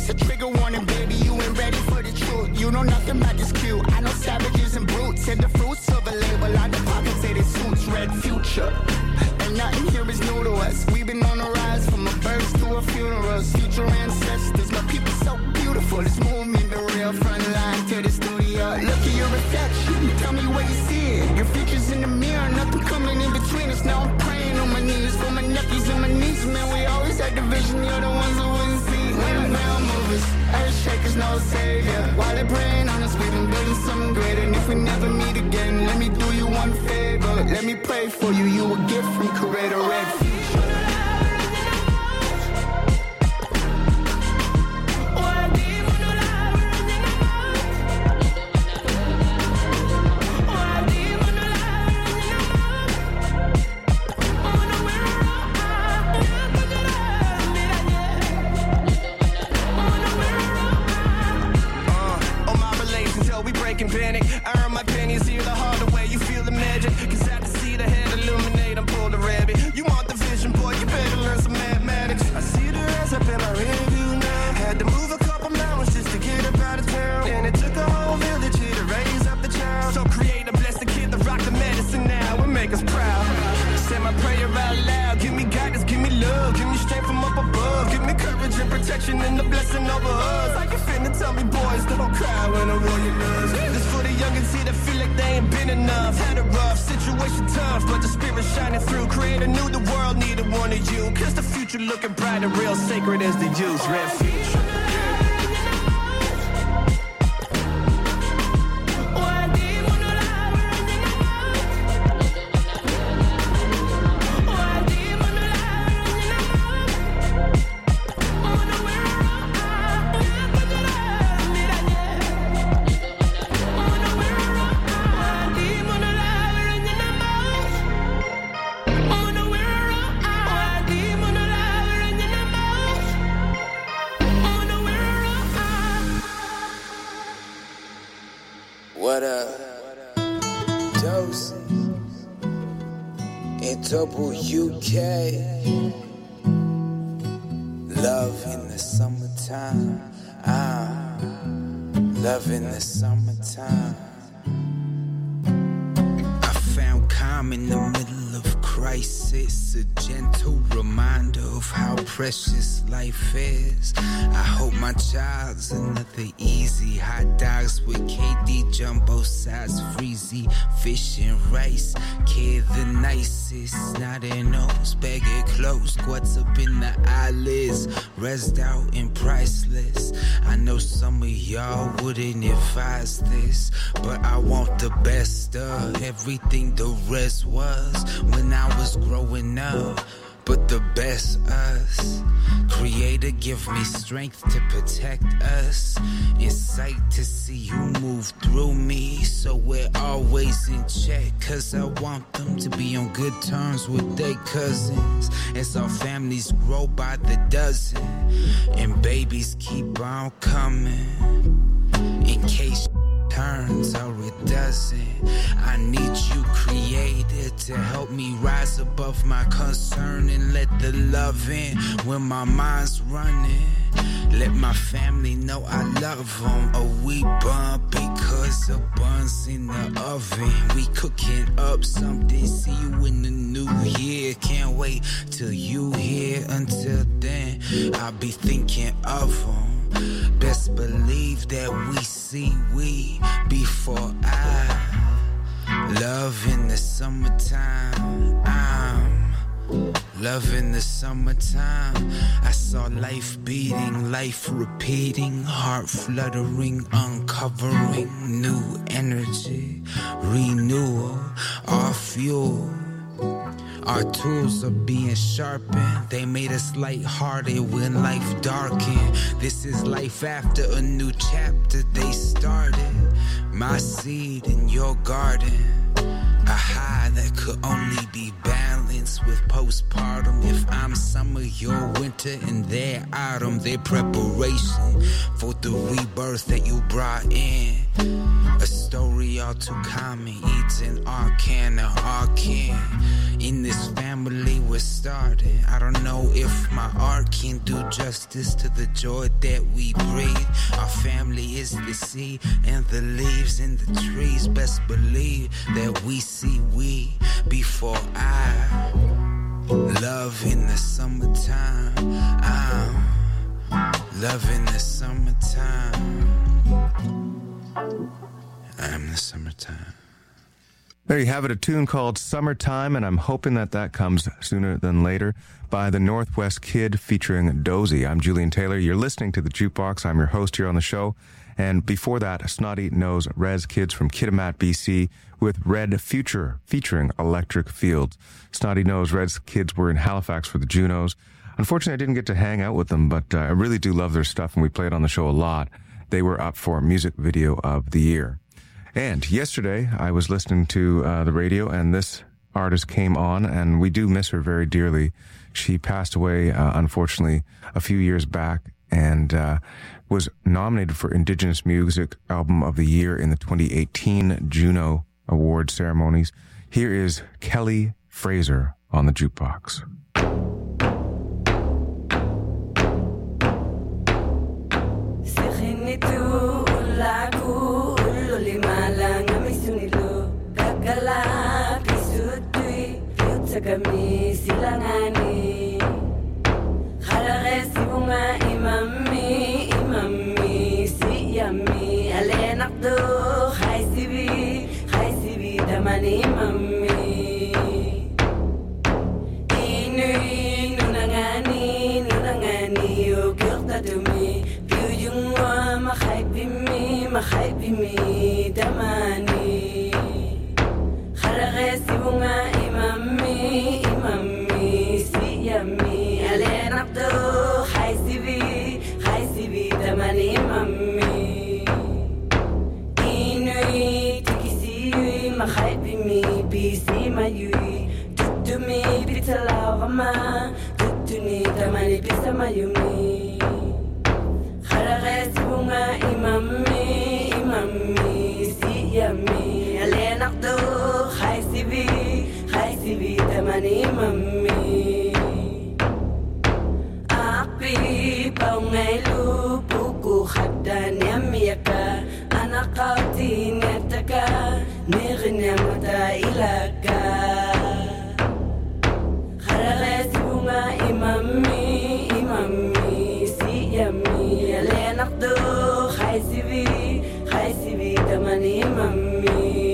it's a trigger warning, baby. You ain't ready for the truth. You know nothing about this cute. I know savages and brutes. And the fruits of a label. Out the pockets say they suits. Red future. And nothing here is new to us. We've been on the rise from our births to our funerals. Future ancestors, my people so beautiful. This movement, the real front line to the studio. Look at your reflection. Tell me where you see it. Your features in the mirror. Nothing coming in between us. Now I'm praying on my knees for my nephews and my nieces. Man, we always had the vision. You're the ones who wouldn't see. We're the ground movers. Earth shakers, no savior. While they're praying on us, we've been building something greater. And if we never meet again, let me do you one favor. Let me pray for you. You a gift from Creator Red Future. Panic. I earn my pennies here the harder way. You feel the magic, cause I can see the head illuminate. I'm pulled a rabbit. You want the vision, boy, you better learn some mathematics. I see the rest up in my rearview now. Had to move a couple mountains just to get up out of town. And it took a whole village here to raise up the child. So create a bless the kid to rock the medicine now and make us proud. Say my prayer out loud. Give me guidance, give me love, give me strength from up above. Give me courage and protection and the blessing over us. Like you finna tell me, boys, don't cry when a warrior loves. This for the youngins here that feel like they ain't been enough. Had a rough situation, tough, but the spirit shining through. Creator knew the world needed one of you. Cause the future looking bright and real sacred as the youth. Red Future. What up? Dose in double UK. Love in the summertime. Love in the summertime. I found calm in the middle of crisis, a gentle reminder of how precious life is. I hope my child's another easy hot dogs with KD jumbo size freezy fish and rice. Kid the nicest, not in nose, bag it close, squats up in the eyelids, rest out and priceless. I know some of y'all wouldn't advise this, but I want the best of everything the rest was when I was growing up. But the best us, Creator give me strength to protect us, insight to see you move through me, so we're always in check. Cause I want them to be on good terms with their cousins, as our families grow by the dozen, and babies keep on coming. In case turns or it doesn't, I need you, Creator, to help me rise above my concern and let the love in when my mind's running. Let my family know I love them, or we bump because the bun's in the oven. We cooking up something, see you in the new year. Can't wait till you here. Until then, I'll be thinking of them. Best believe that we see we before I. Love in the summertime. Love in the summertime. I saw life beating, life repeating, heart fluttering, uncovering new energy, renewal, our fuel. Our tools are being sharpened. They made us lighthearted when life darkened. This is life after a new chapter they started. My seed in your garden. A high that could only be balanced with postpartum. If I'm summer, you're winter, and they're autumn. They're preparation for the rebirth that you brought in. A story unfortunately all too common. Eating arcana, arcane. In this family we're starting. I don't know if my art can do justice to the joy that we breathe. Our family is the sea and the leaves in the trees. Best believe that we see we before I. Love in the summertime. Love in the summertime. I'm the summertime. There you have it, a tune called Summertime, and I'm hoping that that comes sooner than later, by the Northwest Kid featuring Dozy. I'm Julian Taylor. You're listening to The Jukebox. I'm your host here on the show. And before that, Snotty Nose Res Kids from Kitimat, BC, with Red Future featuring Electric Fields. Snotty Nose Res Kids were in Halifax for the Junos. Unfortunately, I didn't get to hang out with them, but I really do love their stuff, and we play it on the show a lot. They were up for Music Video of the Year. And yesterday, I was listening to the radio, and this artist came on, and we do miss her very dearly. She passed away, unfortunately, a few years back, and was nominated for Indigenous Music Album of the Year in the 2018 Juno Award ceremonies. Here is Kelly Fraser on the Jukebox. Kami silangani Kharagesi bunga imami si yami Alenakdo Khaisibi damani imami Inui nunangani Yogurta dumi Biyungwa makhaibimi damani Kharagesi bunga imami si yami Alenakdo Khaisibi damani imami Inui tikisi makhaibimi bisi mayui Tutumi bitalawama Tutuni damani bisa mayumi Kharagesi bunga imami si yami Alenakdo Khaisibi damani imami Api paungailu buku khaddan yamiyaka Anaqati netaka Nirnyamata ilaka Kharagesi bunga imami si yami Alenakdo Khaisibi damani imami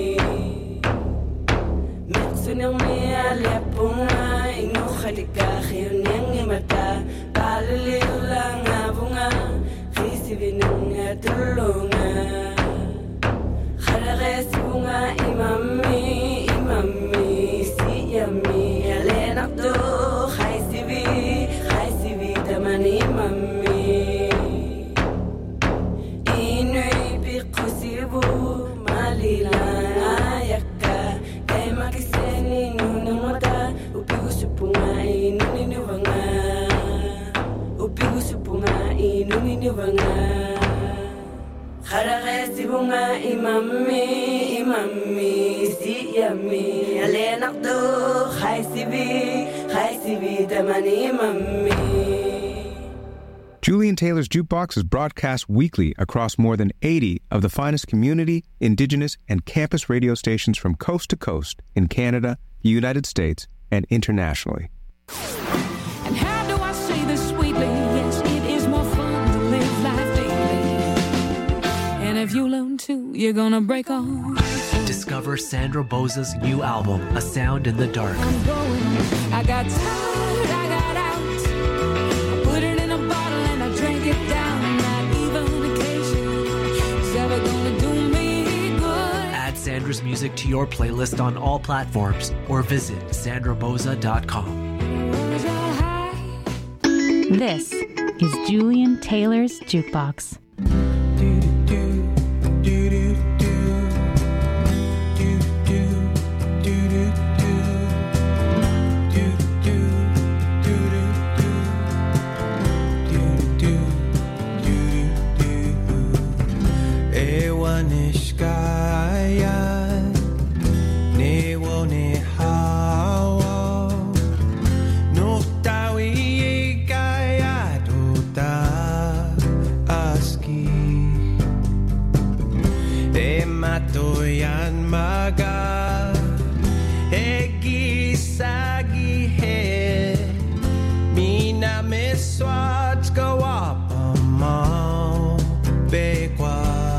Sunang mea lepunga Ingo khalika khiyunyang imata Palilila nga bunga Khisibi nunga tulunga Kharagesi bunga imami si yami Alenakdo Khaisibi damani imami Inui biqsibu malila ayaka Makiseni nunamata Upigu supunga inuniniwanga Upigu supunga inuniniwanga Kharagesi bunga imami si yami Alenakdo Khaisibi damani imami. Julian Taylor's Jukebox is broadcast weekly across more than 80 of the finest community, indigenous, and campus radio stations from coast to coast in Canada, the United States, and internationally. And how do I say this sweetly? Yes, it is more fun to live life daily. And if you learn to, you're gonna break on. Discover Sandra Boza's new album, A Sound in the Dark. I'm going, I got tired, I got out. I put it in a bottle and I drank it down. Not even occasion is ever gonna do me good. Add Sandra's music to your playlist on all platforms or visit sandraboza.com. This is Julian Taylor's Jukebox. Ewanishkaya yan maga egi sagi he mina me swat kawa pamau bekwa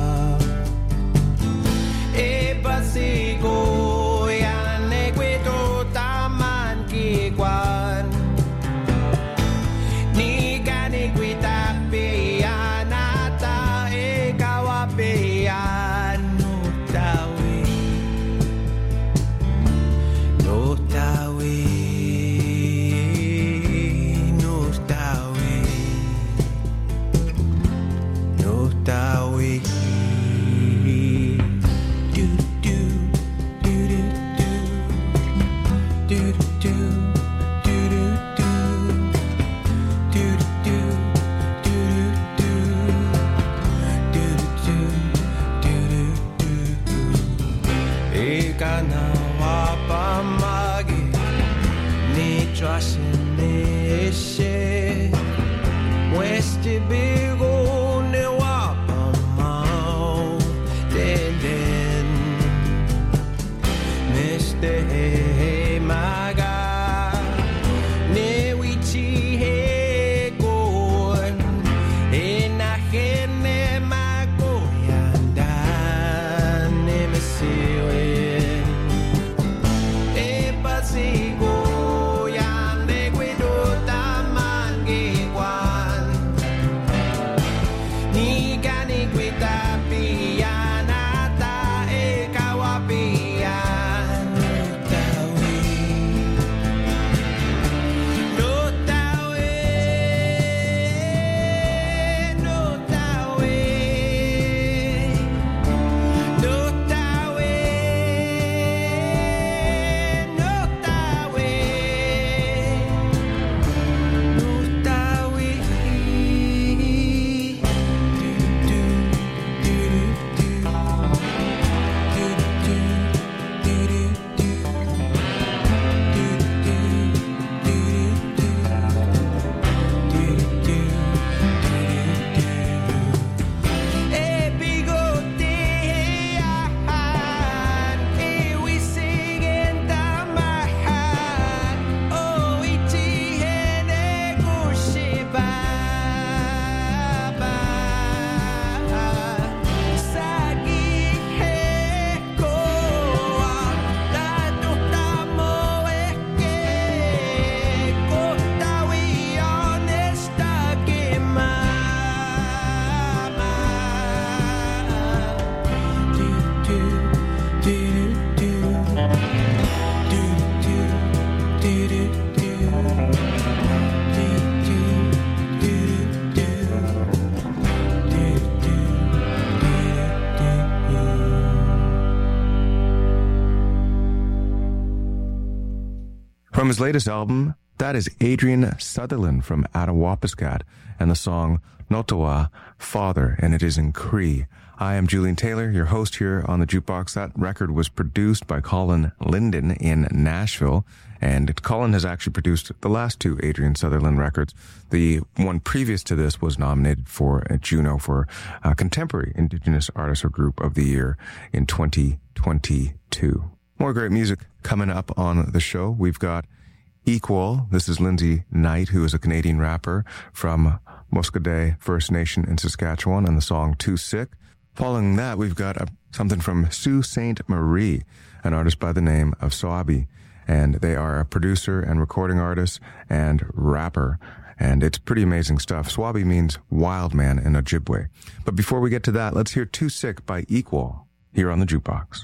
e pasigo yan equito taman ki kwan ni gani quita pe anata e kawa pe anu tawi no tawi no tawi no tawi do do do do do do Ekana wapamagi ni trashineshe Westi bigo ne wapamau den Mr. Maga ne wichi he gon ena hene mago yanda ne mesiwe e pasigo yande guido tamangi kwan ni gani guita pianata e kawapian no tawi no tawi no tawi no tawi no tawi e bigote han e we sing in tamahan o ichi hene kushiba sagi he koa la tutamo eke kotawi honesta que mama do do do do do do do do From his latest album, that is Adrian Sutherland from Attawapiskat and the song Notawa, Father, and it is in Cree. I am Julian Taylor, your host here on the Jukebox. That record was produced by Colin Linden in Nashville, and Colin has actually produced the last two Adrian Sutherland records. The one previous to this was nominated for a Juno for Contemporary Indigenous Artist or Group of the Year in 2022. More great music coming up on the show. We've got Equal. This is Lindsay Knight, who is a Canadian rapper from Muscogee First Nation in Saskatchewan, and the song Too Sick. Following that, we've got something from Sault Ste. Marie, an artist by the name of Swabi. And they are a producer and recording artist and rapper. And it's pretty amazing stuff. Swabi means wild man in Ojibwe. But before we get to that, let's hear Too Sick by Equal here on the Jukebox.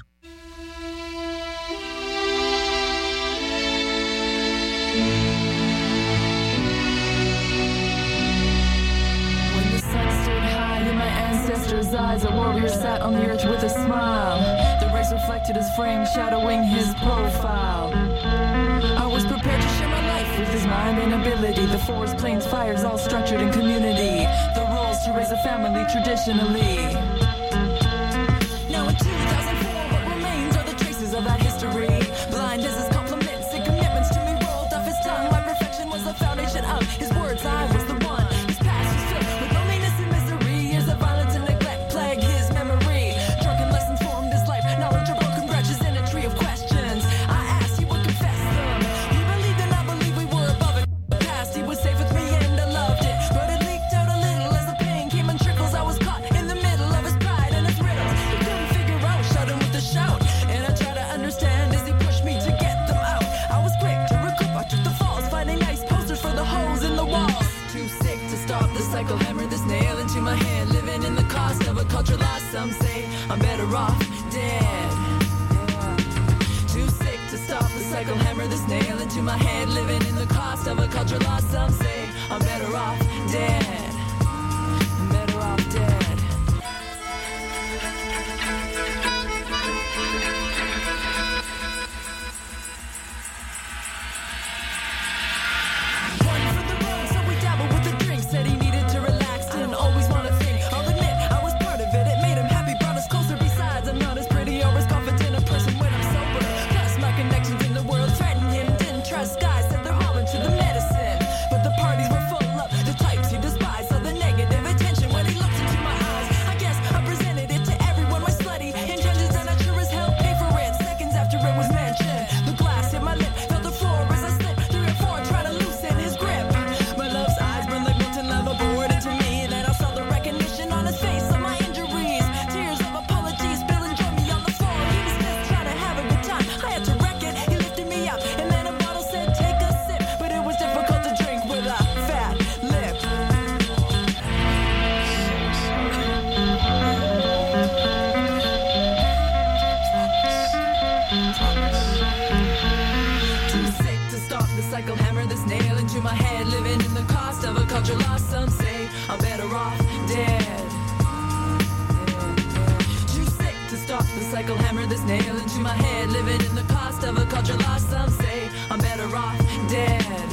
When the sun stood high in my ancestors' eyes, a warrior sat on the earth with a smile. The rays reflected his frame, shadowing his profile. I was prepared to share my life with his mind and ability. The forest, plains, fires, all structured in community. The rules to raise a family traditionally. Now in 2004, what remains are the traces of that history. Blind as his compliments and commitments to me rolled off his tongue. My perfection was the foundation of his words. I was the one. His past was filled with loneliness and misery. Years of violence and neglect plague his memory. Drunken lessons formed his life. Knowledge of a culture lost. Some say I'm better off dead. Too sick to stop the cycle, hammer this nail into my head. Living in the cost of a culture lost. Some say I'm better off dead. I'm better off dead. Said he needed to relax, didn't always want to think. I'll admit, I was part of it, it made him happy, brought us closer. Besides, I'm not as pretty or as confident a person when I'm sober. Plus, my connections in the world threatened him. Didn't trust guys, said they're all into the medicine. But the parties were full of the types he despised. Saw the negative attention when he looked into my eyes. I guess I presented it to everyone, my slutty intentions, and I sure as hell pay for it. Seconds after it was mentioned, the glass hit my lip, felt the floor as I slipped 3 or 4, trying to loosen his grip. My love's eyes burned like level bored into me, and then I saw the recognition on his face of my injuries. Tears of apologies spilling, joined me on the floor. He was just trying to have a good time. I had to wreck it. He lifted me up, and then a bottle said, "Take a sip." But it was difficult to drink with a fat lip. Too sick to stop the cycle, hammer this nail into my head. Living in the cost of a culture lost. Some say I'm better off dead. Too sick to stop the cycle, hammer this nail into my head. Living in the cost of a culture lost. Some say I'm better off dead.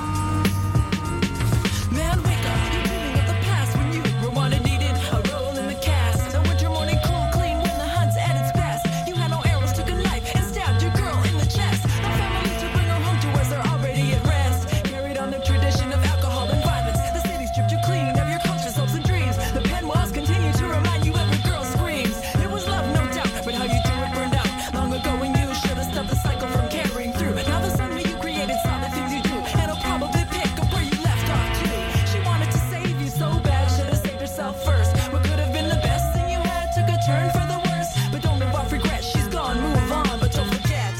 Man, wake up, you're dreaming of the past when you were wanted, needed a role in the cast. A winter morning, cool, clean when the hunt's at its best. You had no arrows, took a knife and stabbed your girl in the chest. No family to bring her home to us, they're already at rest. Carried on the tradition of alcohol and violence. The city stripped you clean of your culture's hopes and dreams. The pen walls continue to remind you every girl screams. It was love, no doubt, but how you do it burned out long ago when you should have stopped the cycle from carrying through. Now the son that you created saw the things you do, and I'll probably pick up where you left off too. She wanted to save you so bad, should have saved herself first. What could have been the best thing you had took a turn for the worse. But don't live off regret, she's gone, move on, but don't forget.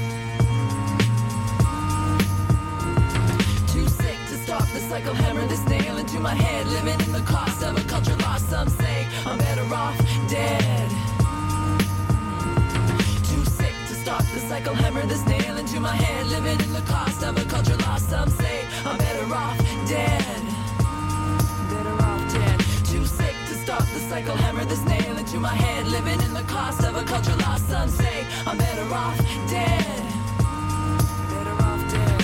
Too sick to stop the cycle, hammer this nail into my head. Living in the cost of a culture lost. Some say I'm better off dead. Too sick to stop the cycle, hammer this nail into my head. Living in the cost of a culture lost. Some say I'm better off dead. Better off dead. Too sick to stop the cycle, hammer this nail into my head. Living in the cost of a culture lost. Some say I'm better off dead. Better off dead.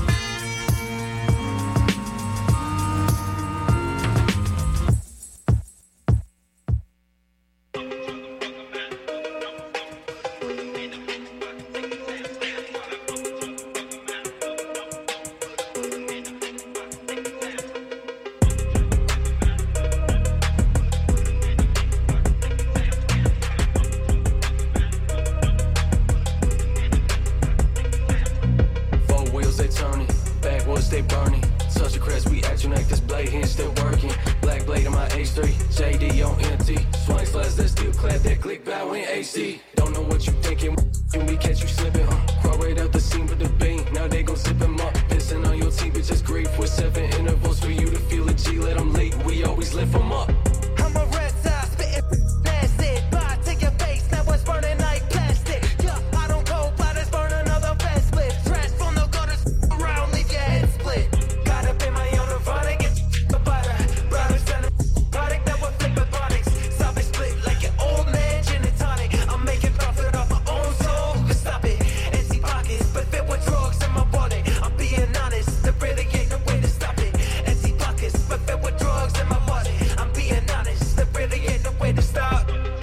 Stay burning. Touch the crest, we action like this blade here still working. Black blade in my H3, JD on empty. Swing slash that steel clad, that click bow in AC. Don't know what you thinking when we catch you slipping. Crawl right out the scene with the beam. Now they gon' zip him up. Pissing on your team, but just grief with 7 intervals for you to feel a G. Let them leak, we always lift them up. I'm a red side, spitting nasty. Bye to your face, now it's burning like plastic. Yeah, I don't go, but it's burn another fast split. Trash from the gutters around, leave your head split. Got up in my own Nirvana, get the butter. Brothers and a product that will flip at products. Stop it, split like an old man, gin and tonic. I'm making profit off my own soul. Stop it, empty pockets, but fit with drugs in my wallet. I'm being honest, there really ain't no way to stop it. Empty pockets, but fit with drugs in my wallet. I'm being honest, there really ain't no way to stop.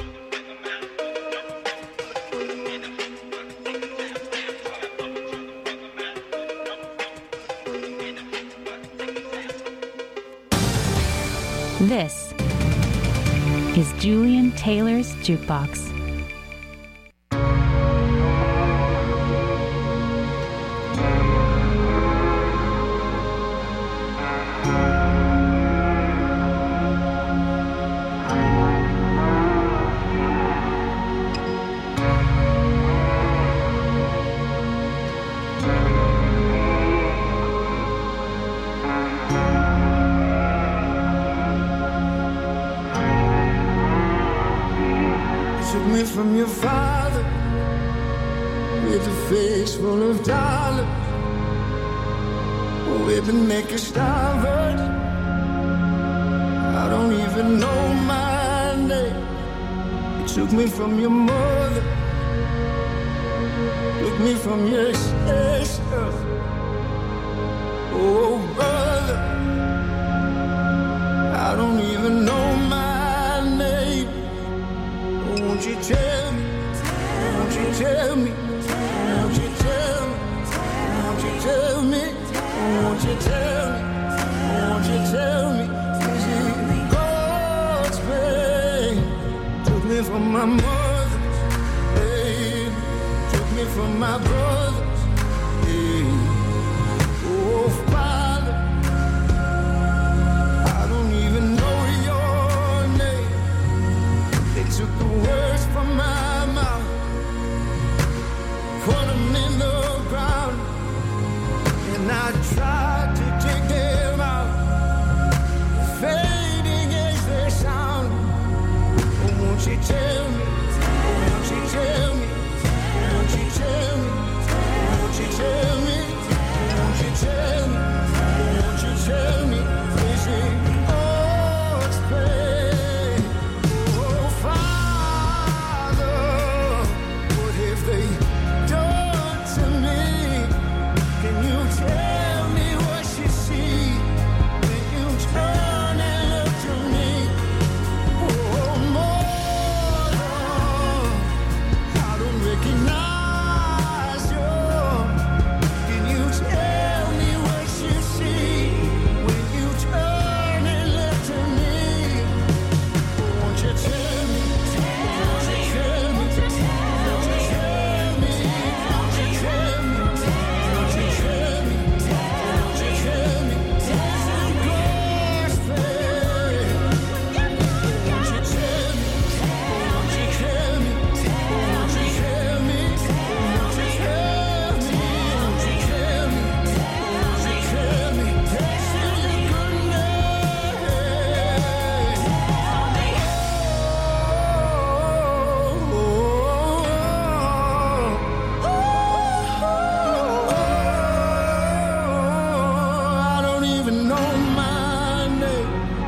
This is Julian Taylor's Jukebox. took me from your father with a face full of dollars. With the naked starboard, I don't even know my name. You took me from your mother, took me from your sister. Oh brother, I don't even know my name. Oh, won't you tell me? Won't you tell me? Won't you tell me? Won't you tell me? Won't you tell me? Won't you tell me? Is it God's pain? Took me from my mother, hey. Took me from my brothers, hey. Oh Father, I don't even know your name. They took the words from my mouth, put them in the ground, and I tried to dig them out, fading as they sound. Oh, won't you tell me? Won't you tell me? Won't you tell me? Won't you tell me? Won't you tell me? Won't you tell me? Is it God's pain? Oh, Father, what have they done to me? Can you tell me what you see when you turn and look to me? Oh, mother, I don't recognize you. Can you tell me what you see when you turn and look to me? Won't you tell me? Won't you tell me? Won't you tell me? Won't you tell me? Won't you tell me? Won't you tell me? God's pain. Won't you tell me? Won't you tell me? Won't you tell me? Won't you tell me? Won't you tell me? Won't you tell me? Won't you tell me? I don't even know my name.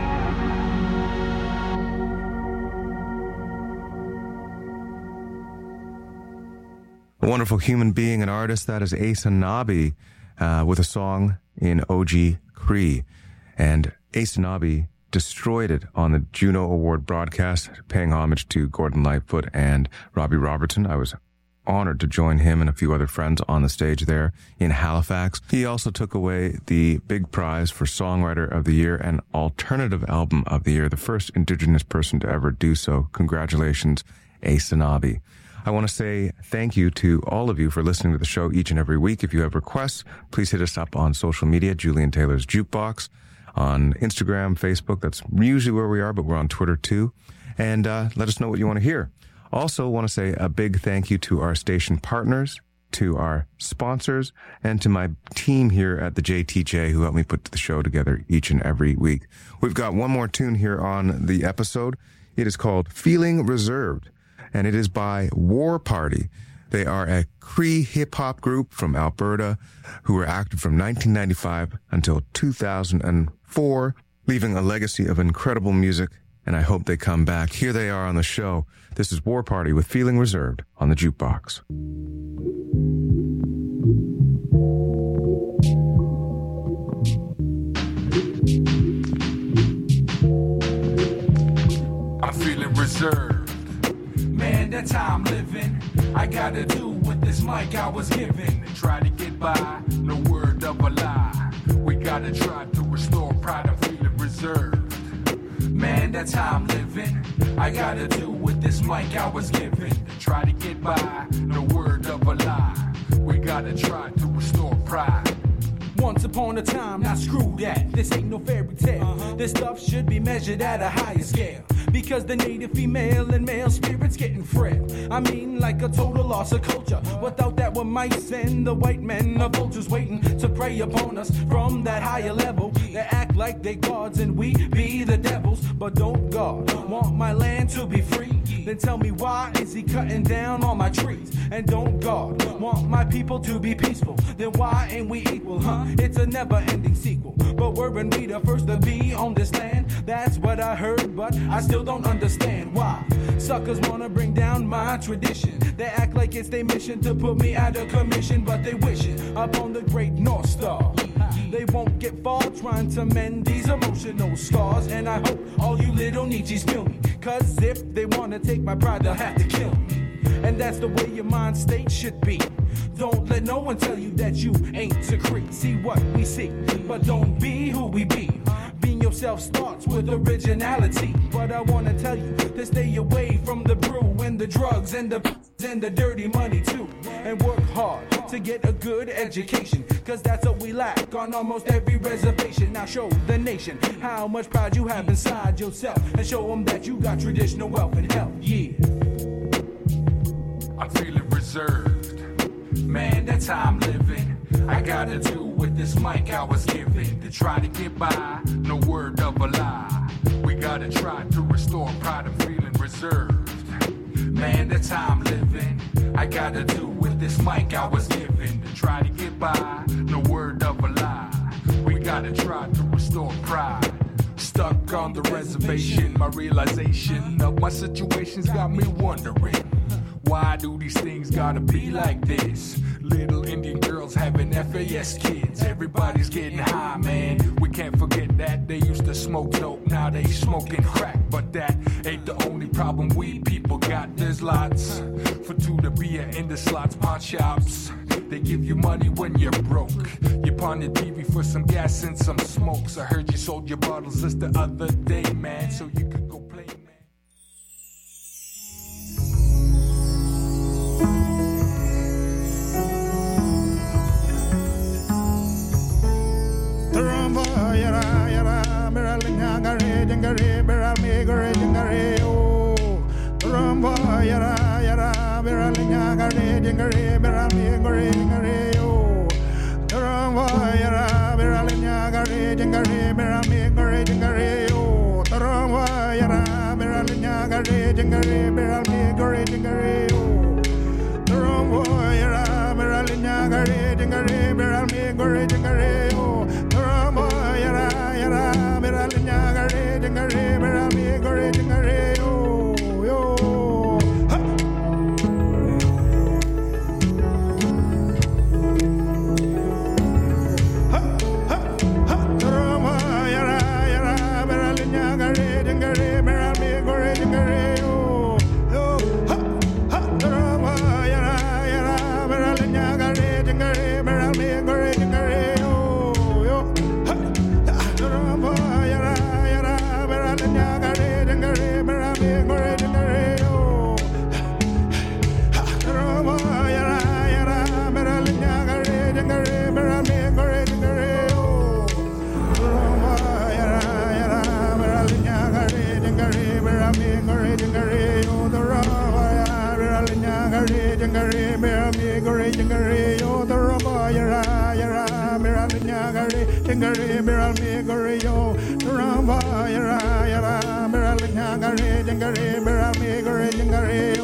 A wonderful human being and artist, that is Ace Anabi with a song in OG Cree. And Ace Anabi destroyed it on the Juno Award broadcast, paying homage to Gordon Lightfoot and Robbie Robertson. I was honored to join him and a few other friends on the stage there in Halifax. He also took away the big prize for Songwriter of the Year and Alternative Album of the Year, the first Indigenous person to ever do so. Congratulations, Ace Anabi. I want to say thank you to all of you for listening to the show each and every week. If you have requests, please hit us up on social media, Julian Taylor's Jukebox, on Instagram, Facebook. That's usually where we are, but we're on Twitter too. And let us know what you want to hear. Also want to say a big thank you to our station partners, to our sponsors, and to my team here at the JTJ who helped me put the show together each and every week. We've got one more tune here on the episode. It is called Feeling Reserved, and it is by War Party. They are a Cree hip-hop group from Alberta who were active from 1995 until 2004, leaving a legacy of incredible music, and I hope they come back. Here they are on the show. This is War Party with Feeling Reserved on the Jukebox. I'm feeling reserved. Man, that's how I'm living. I gotta do with this mic I was given. Try to get by, no word of a lie. We gotta try to restore pride and feeling reserved. Man, that's how I'm living. I gotta do with this mic I was given. Try to get by, no word of a lie. We gotta try to restore pride. Once upon a time, now screw that. This ain't no fairy tale. This stuff should be measured at a higher scale. Because the native female and male spirit's getting frail. I mean, like a total loss of culture. Without that, we're mice and the white men are vultures waiting to prey upon us from that higher level. They act like they gods and we be the devils. But don't God want my land to be free? Then tell me why is he cutting down all my trees? And don't God want my people to be peaceful? Then why ain't we equal, huh? It's a never-ending sequel. But weren't we the first to be on this land? That's what I heard, but I still don't understand why suckers wanna bring down my tradition. They act like it's their mission to put me out of commission, but they wishing upon the great North Star. They won't get far trying to mend these emotional scars. And I hope all you little Nietzsche's feel me, cause if they wanna take my pride, they'll have to kill me. And that's the way your mind state should be. Don't let no one tell you that you ain't secret. See what we see, but don't be who we be. Being yourself starts with originality. But I wanna tell you to stay away from the brew and the drugs and the dirty money too. And work hard to get a good education, cause that's what we lack on almost every reservation. Now show the nation how much pride you have inside yourself, and show them that you got traditional wealth and health, yeah. I'm feeling reserved, man, that's how I'm living. I gotta do with this mic I was given to try to get by, no word of a lie. We gotta try to restore pride, I'm feeling reserved. Man, that's how I'm living. I gotta do with this mic I was given to try to get by, no word of a lie. We gotta try to restore pride. Stuck on the reservation, my realization of my situation's got me wondering, why do these things gotta be like this? Little Indian girls having FAS kids. Everybody's getting high, man. We can't forget that they used to smoke dope, now they smoking crack. But that ain't the only problem we people got. There's lots for two to be in the slots, pawn shops. They give you money when you're broke. You pawn the TV for some gas and some smokes. I heard you sold your bottles just the other day, man, so you could go play, man. Jingare,